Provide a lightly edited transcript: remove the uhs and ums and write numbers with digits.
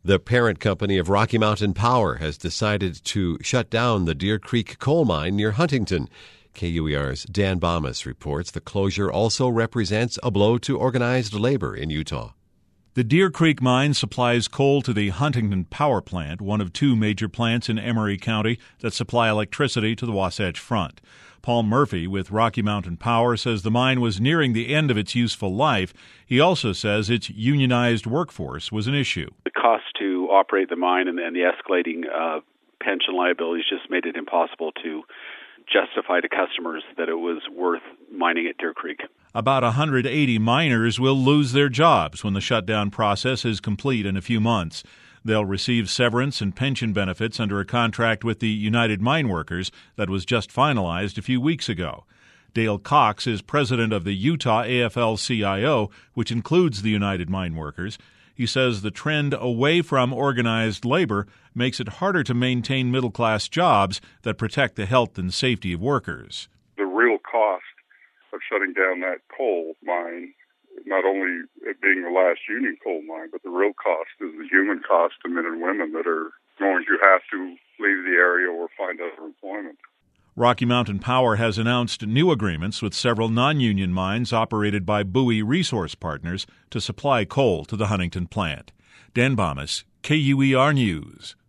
The parent company of Rocky Mountain Power has decided to shut down the Deer Creek coal mine near Huntington. KUER's Dan Bomas reports the closure also represents a blow to organized labor in Utah. The Deer Creek mine supplies coal to the Huntington Power Plant, one of two major plants in Emery County that supply electricity to the Wasatch Front. Paul Murphy with Rocky Mountain Power says the mine was nearing the end of its useful life. He also says its unionized workforce was an issue. The cost to operate the mine and the escalating pension liabilities just made it impossible to justify to customers that it was worth mining at Deer Creek. About 180 miners will lose their jobs when the shutdown process is complete in a few months. They'll receive severance and pension benefits under a contract with the United Mine Workers that was just finalized a few weeks ago. Dale Cox is president of the Utah AFL-CIO, which includes the United Mine Workers. He says the trend away from organized labor makes it harder to maintain middle-class jobs that protect the health and safety of workers. The real cost of shutting down that coal mine, not only it being the last union coal mine, but the real cost is the human cost to men and women that are going to have to leave the area or find other employment. Rocky Mountain Power has announced new agreements with several non-union mines operated by Bowie Resource Partners to supply coal to the Huntington plant. Dan Bomas, KUER News.